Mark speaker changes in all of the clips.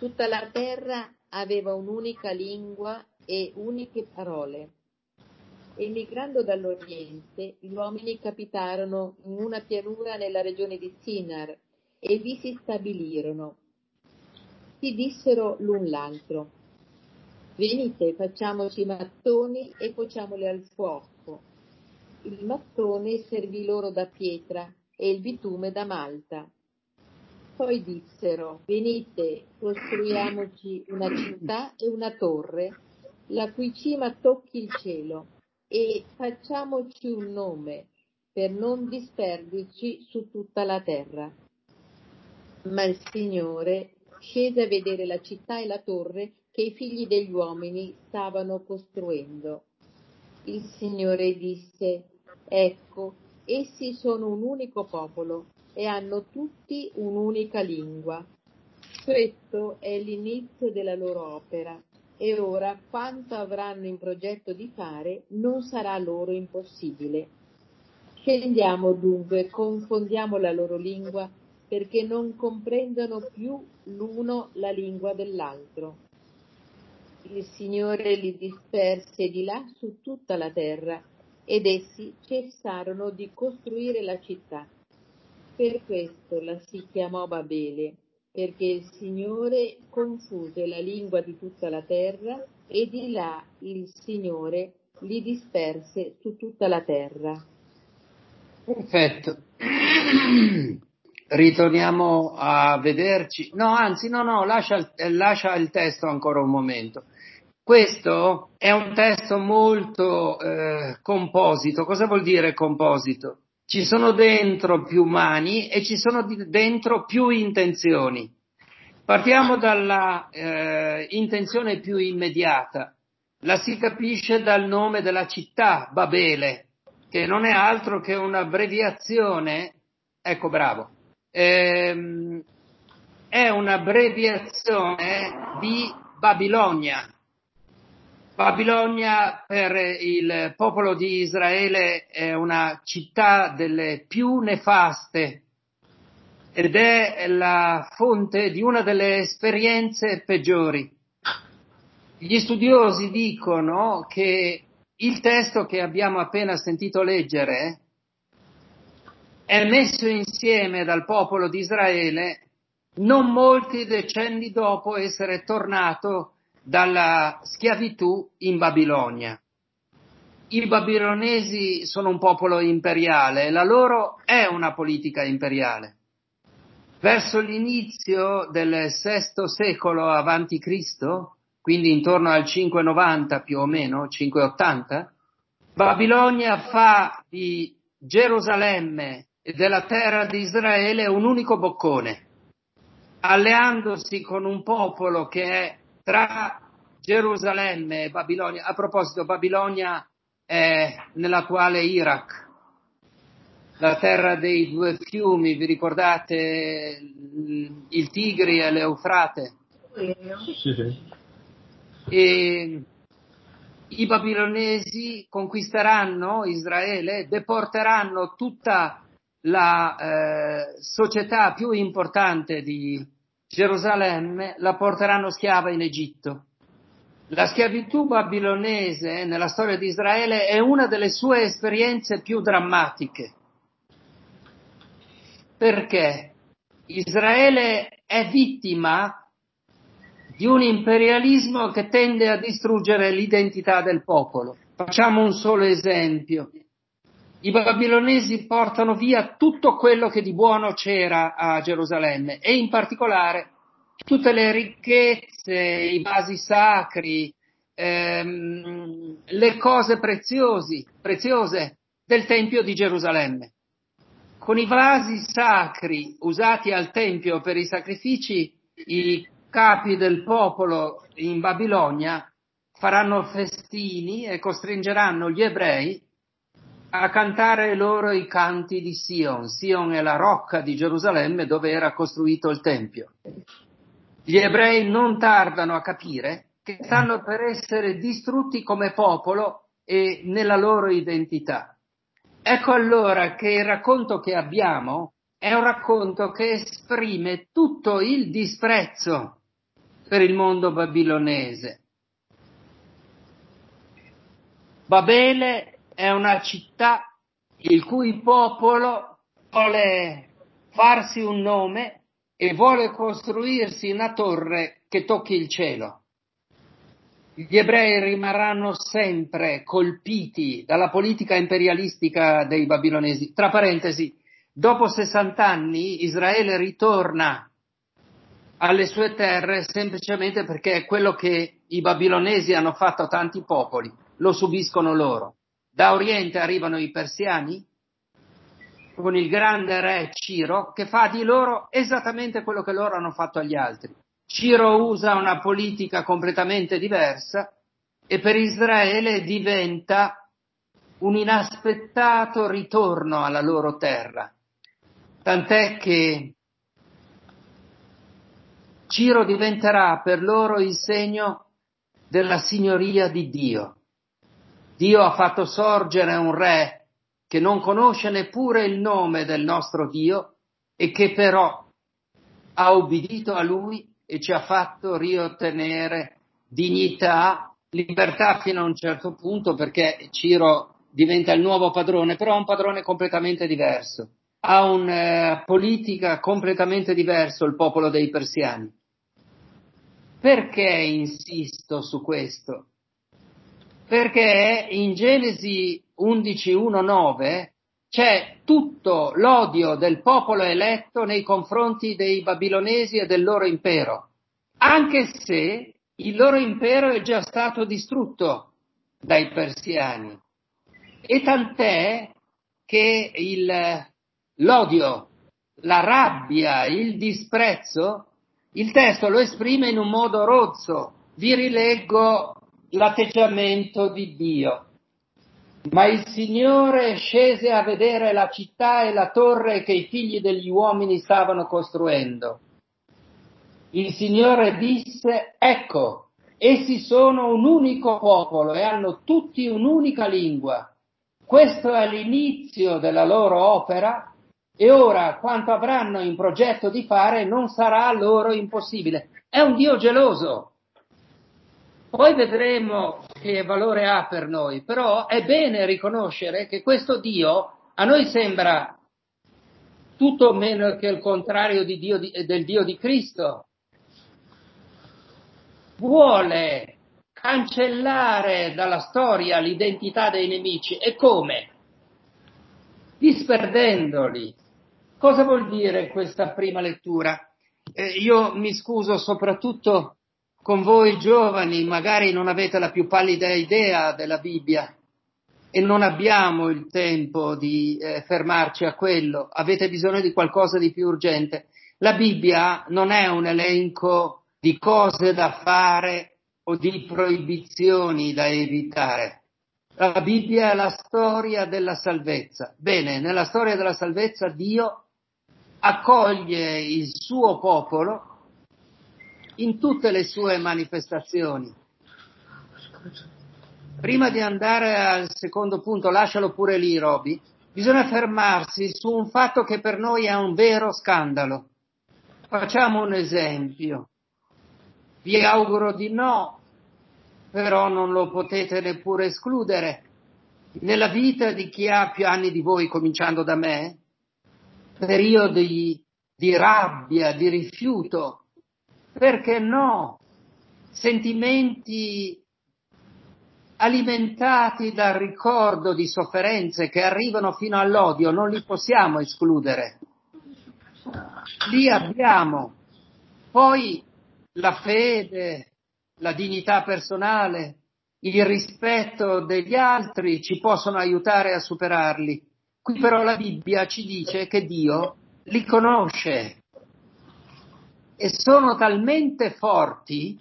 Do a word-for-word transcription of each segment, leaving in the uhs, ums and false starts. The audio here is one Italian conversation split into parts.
Speaker 1: Tutta la terra aveva un'unica lingua e uniche parole. Emigrando dall'Oriente, gli uomini capitarono in una pianura nella regione di Sinar e vi si stabilirono. Si dissero l'un l'altro: venite, facciamoci mattoni e cuociamoli al fuoco. Il mattone servì loro da pietra e il bitume da malta. Poi dissero: venite, costruiamoci una città e una torre, la cui cima tocchi il cielo, e facciamoci un nome, per non disperderci su tutta la terra. Ma il Signore scese a vedere la città e la torre che i figli degli uomini stavano costruendo. Il Signore disse: ecco, essi sono un unico popolo e hanno tutti un'unica lingua. Questo è l'inizio della loro opera, e ora quanto avranno in progetto di fare non sarà loro impossibile. Scendiamo dunque, confondiamo la loro lingua, perché non comprendano più l'uno la lingua dell'altro. Il Signore li disperse di là su tutta la terra, ed essi cessarono di costruire la città. Per questo la si chiamò Babele, perché il Signore confuse la lingua di tutta la terra, e di là il Signore li disperse su tutta la terra.
Speaker 2: Perfetto. Ritorniamo a vederci. No, anzi, no, no, lascia il, eh, lascia il testo ancora un momento. Questo è un testo molto eh, composito. Cosa vuol dire composito? Ci sono dentro più mani e ci sono di, dentro più intenzioni. Partiamo dalla eh, intenzione più immediata. La si capisce dal nome della città, Babele, che non è altro che un'abbreviazione, ecco bravo, ehm, è un'abbreviazione di Babilonia. Babilonia per il popolo di Israele è una città delle più nefaste ed è la fonte di una delle esperienze peggiori. Gli studiosi dicono che il testo che abbiamo appena sentito leggere è messo insieme dal popolo di Israele non molti decenni dopo essere tornato dalla schiavitù in Babilonia. I babilonesi sono un popolo imperiale, la loro è una politica imperiale. Verso l'inizio del sesto secolo avanti Cristo, quindi intorno al cinquecentonovanta più o meno, cinquecentottanta, Babilonia fa di Gerusalemme e della terra di Israele un unico boccone, alleandosi con un popolo che è tra Gerusalemme e Babilonia. A proposito, Babilonia è nell'attuale Iraq, la terra dei due fiumi, vi ricordate il Tigri e l'Eufrate?
Speaker 3: Sì, sì.
Speaker 2: E i babilonesi conquisteranno Israele, deporteranno tutta la eh, società più importante di Gerusalemme, la porteranno schiava in Egitto. La schiavitù babilonese nella storia di Israele è una delle sue esperienze più drammatiche. Perché Israele è vittima di un imperialismo che tende a distruggere l'identità del popolo. Facciamo un solo esempio. I babilonesi portano via tutto quello che di buono c'era a Gerusalemme e in particolare tutte le ricchezze, i vasi sacri, ehm, le cose preziosi, preziose del Tempio di Gerusalemme. Con i vasi sacri usati al Tempio per i sacrifici, i capi del popolo in Babilonia faranno festini e costringeranno gli ebrei a cantare loro i canti di Sion. Sion è la rocca di Gerusalemme dove era costruito il Tempio. Gli ebrei non tardano a capire che stanno per essere distrutti come popolo e nella loro identità. Ecco allora che il racconto che abbiamo è un racconto che esprime tutto il disprezzo per il mondo babilonese. Babele è una città il cui popolo vuole farsi un nome e vuole costruirsi una torre che tocchi il cielo. Gli ebrei rimarranno sempre colpiti dalla politica imperialistica dei babilonesi. Tra parentesi, dopo sessanta anni Israele ritorna alle sue terre semplicemente perché è quello che i babilonesi hanno fatto a tanti popoli, lo subiscono loro. Da Oriente arrivano i persiani con il grande re Ciro che fa di loro esattamente quello che loro hanno fatto agli altri. Ciro usa una politica completamente diversa e per Israele diventa un inaspettato ritorno alla loro terra. Tant'è che Ciro diventerà per loro il segno della signoria di Dio. Dio ha fatto sorgere un re che non conosce neppure il nome del nostro Dio e che però ha obbedito a Lui e ci ha fatto riottenere dignità, libertà fino a un certo punto, perché Ciro diventa il nuovo padrone, però ha un padrone completamente diverso. Ha una eh, politica completamente diversa il popolo dei persiani. Perché insisto su questo? Perché in Genesi undici uno nove c'è tutto l'odio del popolo eletto nei confronti dei babilonesi e del loro impero, anche se il loro impero è già stato distrutto dai persiani. E tant'è che il, l'odio, la rabbia, il disprezzo, il testo lo esprime in un modo rozzo. Vi rileggo l'atteggiamento di Dio. Ma il Signore scese a vedere la città e la torre che i figli degli uomini stavano costruendo. Il Signore disse: ecco, essi sono un unico popolo e hanno tutti un'unica lingua. Questo è l'inizio della loro opera e ora quanto avranno in progetto di fare non sarà loro impossibile. È un Dio geloso. Poi vedremo che valore ha per noi, però è bene riconoscere che questo Dio a noi sembra tutto meno che il contrario di Dio, di, del Dio di Cristo. Vuole cancellare dalla storia l'identità dei nemici. E come? Disperdendoli. Cosa vuol dire questa prima lettura? Eh, io mi scuso soprattutto con voi giovani, magari non avete la più pallida idea della Bibbia e non abbiamo il tempo di eh, fermarci a quello, avete bisogno di qualcosa di più urgente. La Bibbia non è un elenco di cose da fare o di proibizioni da evitare. La Bibbia è la storia della salvezza. Bene, nella storia della salvezza Dio accoglie il suo popolo in tutte le sue manifestazioni. Prima di andare al secondo punto, lascialo pure lì, Roby, bisogna fermarsi su un fatto che per noi è un vero scandalo. Facciamo un esempio. Vi auguro di no, però non lo potete neppure escludere. Nella vita di chi ha più anni di voi, cominciando da me, periodi di rabbia, di rifiuto, perché no? Sentimenti alimentati dal ricordo di sofferenze che arrivano fino all'odio, non li possiamo escludere. Li abbiamo. Poi la fede, la dignità personale, il rispetto degli altri ci possono aiutare a superarli. Qui però la Bibbia ci dice che Dio li conosce e sono talmente forti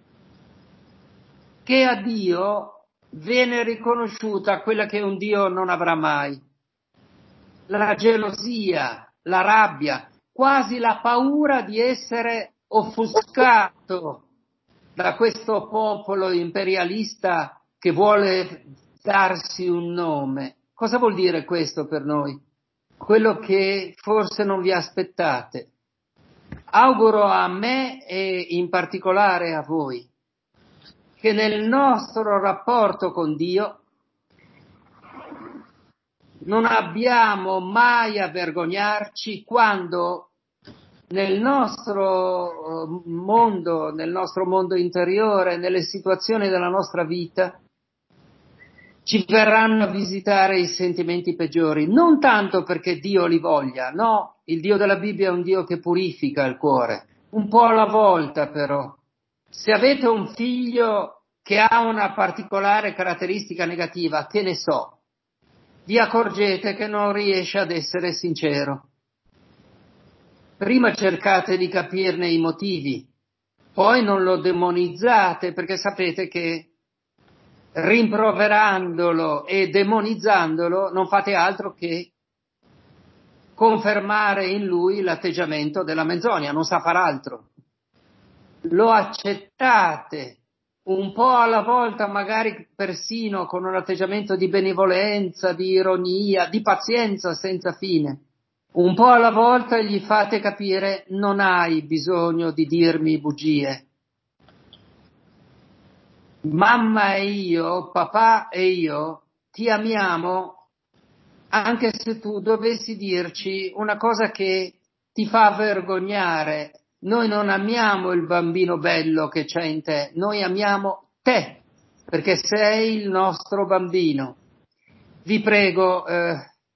Speaker 2: che a Dio viene riconosciuta quella che un Dio non avrà mai: la gelosia, la rabbia, quasi la paura di essere offuscato da questo popolo imperialista che vuole darsi un nome. Cosa vuol dire questo per noi? Quello che forse non vi aspettate. auguro a me e in particolare a voi che nel nostro rapporto con Dio non abbiamo mai a vergognarci quando nel nostro mondo, nel nostro mondo interiore, nelle situazioni della nostra vita, ci verranno a visitare i sentimenti peggiori, non tanto perché Dio li voglia, no, il Dio della Bibbia è un Dio che purifica il cuore, un po' alla volta però. Se avete un figlio che ha una particolare caratteristica negativa, che ne so, vi accorgete che non riesce ad essere sincero. Prima cercate di capirne i motivi, poi non lo demonizzate perché sapete che rimproverandolo e demonizzandolo non fate altro che confermare in lui l'atteggiamento della menzogna, non sa far altro. Lo accettate un po' alla volta, magari persino con un atteggiamento di benevolenza, di ironia, di pazienza senza fine. Un po' alla volta gli fate capire: non hai bisogno di dirmi bugie. Mamma e io, papà e io ti amiamo anche se tu dovessi dirci una cosa che ti fa vergognare. Noi non amiamo il bambino bello che c'è in te, noi amiamo te, perché sei il nostro bambino. Vi prego, eh,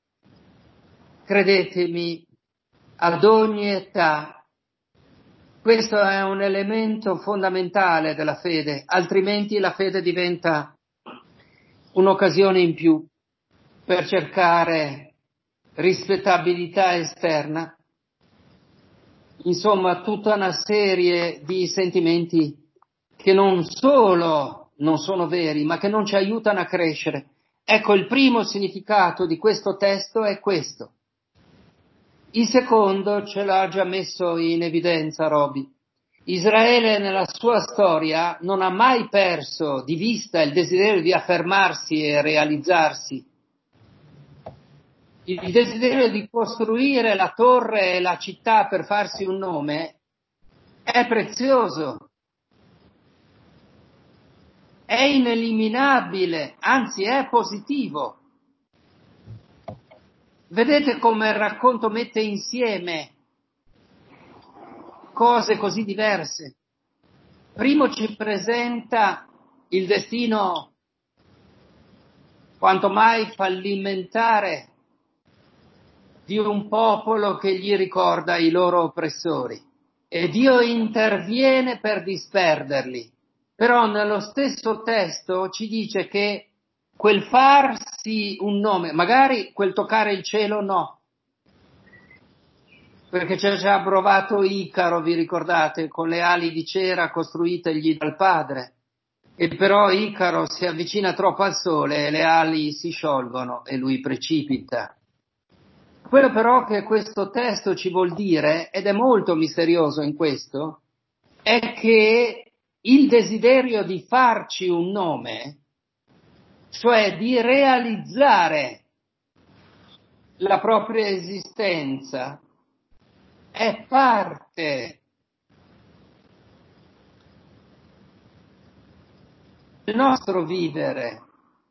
Speaker 2: credetemi, ad ogni età, questo è un elemento fondamentale della fede, altrimenti la fede diventa un'occasione in più per cercare rispettabilità esterna, insomma tutta una serie di sentimenti che non solo non sono veri, ma che non ci aiutano a crescere. Ecco, il primo significato di questo testo è questo. Il secondo ce l'ha già messo in evidenza Roby. Israele nella sua storia non ha mai perso di vista il desiderio di affermarsi e realizzarsi. Il desiderio di costruire la torre e la città per farsi un nome è prezioso, è ineliminabile, anzi è positivo. Vedete come il racconto mette insieme cose così diverse. Primo ci presenta il destino quanto mai fallimentare di un popolo che gli ricorda i loro oppressori e Dio interviene per disperderli. Però nello stesso testo ci dice che quel farsi un nome, magari quel toccare il cielo no, perché c'è già provato Icaro, vi ricordate, con le ali di cera costruitegli dal padre, e però Icaro si avvicina troppo al sole e le ali si sciolgono e lui precipita. Quello però che questo testo ci vuol dire, ed è molto misterioso in questo, è che il desiderio di farci un nome, cioè di realizzare la propria esistenza, è parte del nostro vivere.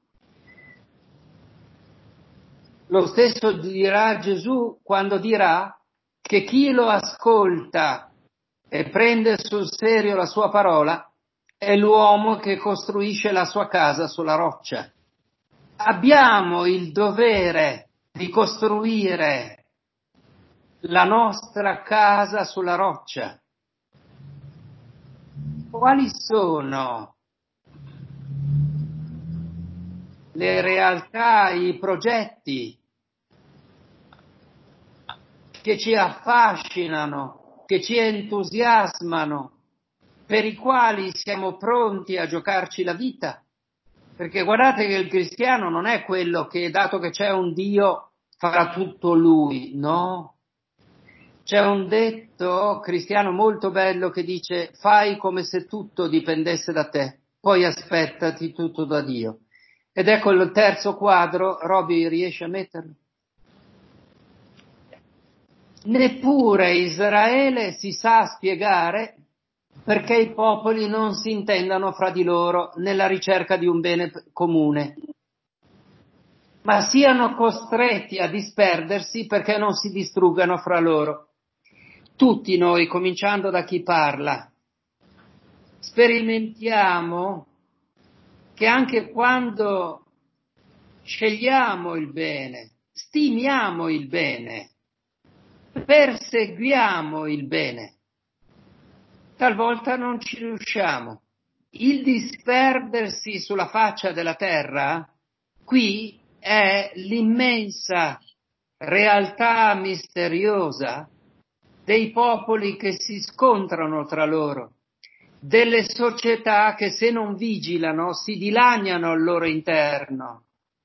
Speaker 2: Lo stesso dirà Gesù quando dirà che chi lo ascolta e prende sul serio la sua parola è l'uomo che costruisce la sua casa sulla roccia. Abbiamo il dovere di costruire la nostra casa sulla roccia. Quali sono le realtà, i progetti che ci affascinano, che ci entusiasmano, per i quali siamo pronti a giocarci la vita? Perché guardate che il cristiano non è quello che, dato che c'è un Dio, farà tutto lui, no? C'è un detto cristiano molto bello che dice: fai come se tutto dipendesse da te, poi aspettati tutto da Dio. Ed ecco il terzo quadro. Roby, riesci a metterlo? Neppure Israele si sa spiegare perché i popoli non si intendano fra di loro nella ricerca di un bene comune, ma siano costretti a disperdersi perché non si distruggano fra loro. Tutti noi, cominciando da chi parla, sperimentiamo che anche quando scegliamo il bene, stimiamo il bene, perseguiamo il bene, talvolta non ci riusciamo. Il disperdersi sulla faccia della terra, qui è l'immensa realtà misteriosa dei popoli che si scontrano tra loro, delle società che se non vigilano si dilaniano al loro interno.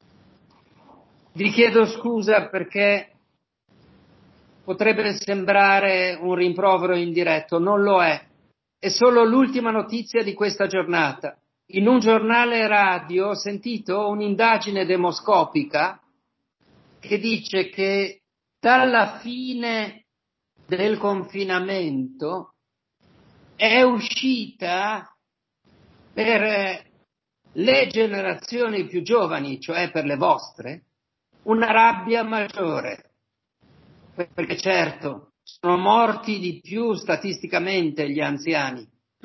Speaker 2: Vi chiedo scusa perché potrebbe sembrare un rimprovero indiretto, non lo è. È solo l'ultima notizia di questa giornata. In un giornale radio ho sentito un'indagine demoscopica che dice che dalla fine del confinamento è uscita per le generazioni più giovani, cioè per le vostre, una rabbia maggiore. Perché certo, sono morti di più statisticamente gli anziani,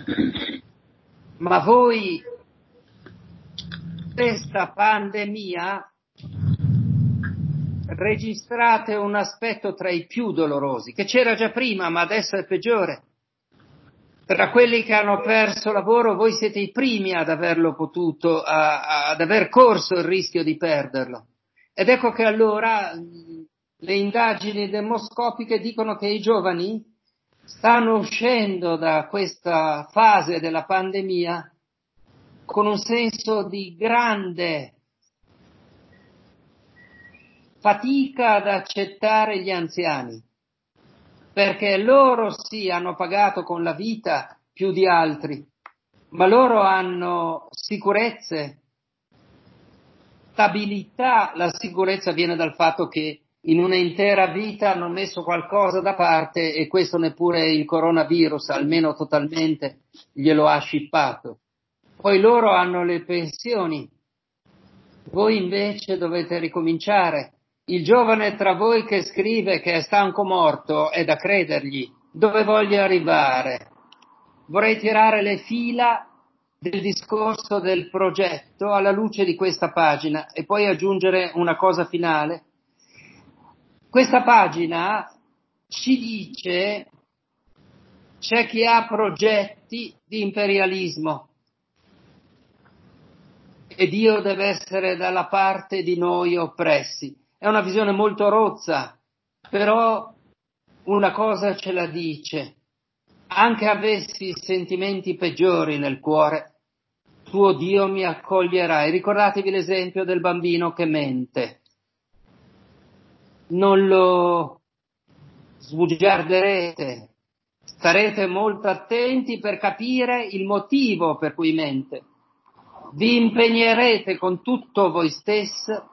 Speaker 2: ma voi, questa pandemia, registrate un aspetto tra i più dolorosi, che c'era già prima, ma adesso è peggiore. Tra quelli che hanno perso lavoro, voi siete i primi ad averlo potuto, a, a, ad aver corso il rischio di perderlo. Ed ecco che allora le indagini demoscopiche dicono che i giovani stanno uscendo da questa fase della pandemia con un senso di grande fatica ad accettare gli anziani, perché loro sì hanno pagato con la vita più di altri, ma loro hanno sicurezze, stabilità. La sicurezza viene dal fatto che in una intera vita hanno messo qualcosa da parte e questo neppure il coronavirus, almeno totalmente, glielo ha scippato. Poi loro hanno le pensioni, voi invece dovete ricominciare. Il giovane tra voi che scrive che è stanco morto è da credergli. Dove voglio arrivare? Vorrei tirare le fila del discorso del progetto alla luce di questa pagina e poi aggiungere una cosa finale. Questa pagina ci dice c'è chi ha progetti di imperialismo e Dio deve essere dalla parte di noi oppressi. È una visione molto rozza, però una cosa ce la dice. Anche avessi sentimenti peggiori nel cuore, tuo Dio mi accoglierà. E ricordatevi l'esempio del bambino che mente. Non lo sbugiarderete, starete molto attenti per capire il motivo per cui mente. Vi impegnerete con tutto voi stesso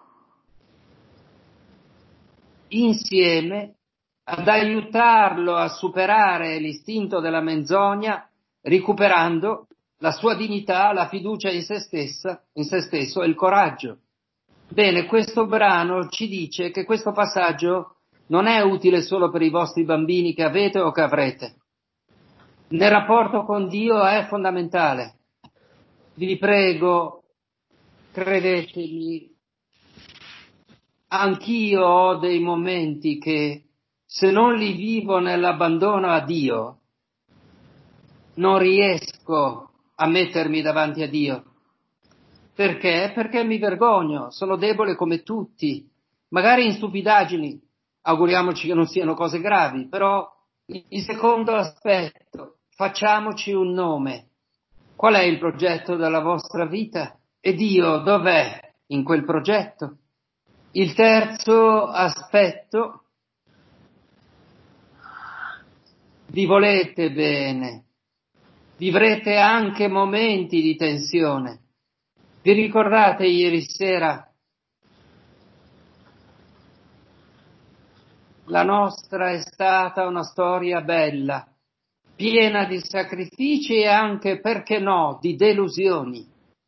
Speaker 2: insieme ad aiutarlo a superare l'istinto della menzogna, recuperando la sua dignità, la fiducia in se stessa, in se stesso e il coraggio. Bene, questo brano ci dice che questo passaggio non è utile solo per i vostri bambini che avete o che avrete. Nel rapporto con Dio è fondamentale. Vi prego, credetemi, anch'io ho dei momenti che se non li vivo nell'abbandono a Dio, non riesco a mettermi davanti a Dio. Perché? Perché mi vergogno, sono debole come tutti, magari in stupidaggini, auguriamoci che non siano cose gravi, però il secondo aspetto, facciamoci un nome. Qual è il progetto della vostra vita? E Dio dov'è in quel progetto? Il terzo aspetto, vi volete bene, vivrete anche momenti di tensione. Vi ricordate ieri sera la nostra è stata una storia bella, piena di sacrifici e anche, perché no, di delusioni.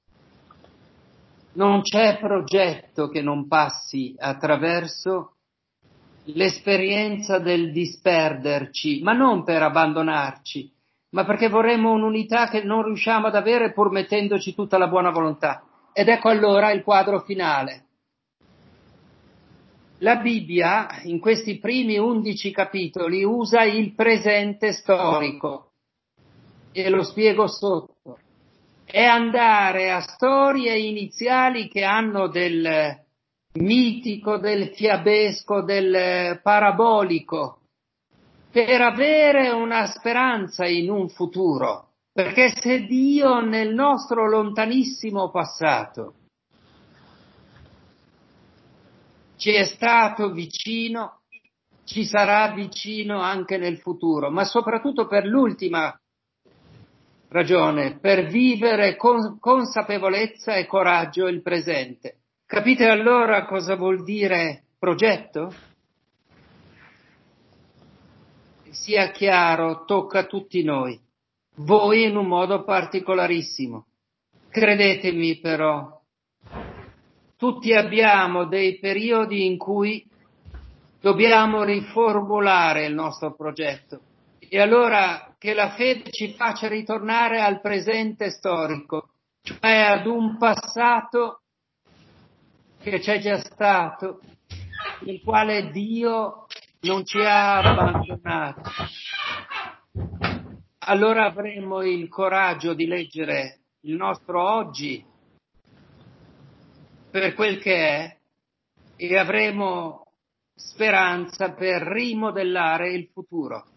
Speaker 2: Non c'è progetto che non passi attraverso l'esperienza del disperderci, ma non per abbandonarci, ma perché vorremmo un'unità che non riusciamo ad avere pur mettendoci tutta la buona volontà. Ed ecco allora il quadro finale. La Bibbia, in questi primi undici capitoli, usa il presente storico, e lo spiego sotto. È andare a storie iniziali che hanno del mitico, del fiabesco, del parabolico, per avere una speranza in un futuro. Perché se Dio nel nostro lontanissimo passato ci è stato vicino, ci sarà vicino anche nel futuro, ma soprattutto per l'ultima ragione, per vivere con consapevolezza e coraggio il presente. Capite allora cosa vuol dire progetto? Sia chiaro, tocca a tutti noi, voi in un modo particolarissimo. Credetemi però, tutti abbiamo dei periodi in cui dobbiamo riformulare il nostro progetto. E allora che la fede ci faccia ritornare al presente storico, cioè ad un passato che c'è già stato, nel quale Dio non ci ha abbandonati. Allora avremo il coraggio di leggere il nostro oggi per quel che è e avremo speranza per rimodellare il futuro.